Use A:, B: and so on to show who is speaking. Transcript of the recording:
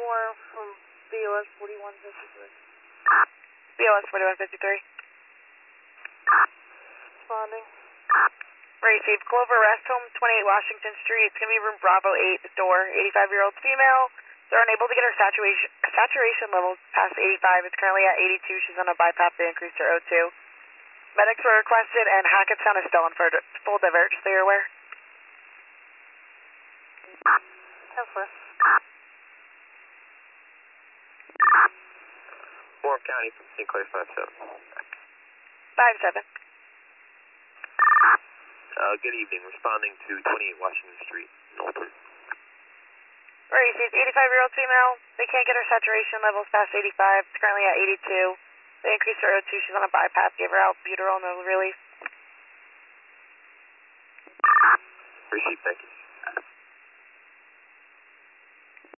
A: more from BOS 4153.
B: BOS 4153.
A: Responding.
B: Received Clover Rest Home, 28 Washington Street. It's going to be room Bravo 8, the door. 85-year-old female. They're unable to get her saturation levels past 85. It's currently at 82. She's on a BiPAP. They increased her O2. Medics were requested, and Hackettstown is still on full divert, just so you're aware.
A: 10-4.
C: Warren County from St. Clair 57.
B: 57.
C: Good evening. Responding to 28 Washington Street, Knowlton.
B: Received 85-year-old female. They can't get her saturation levels past 85. It's currently at 82. They increased her O2. She's on a BiPAP. Gave her albuterol, no relief.
C: Received, thank you.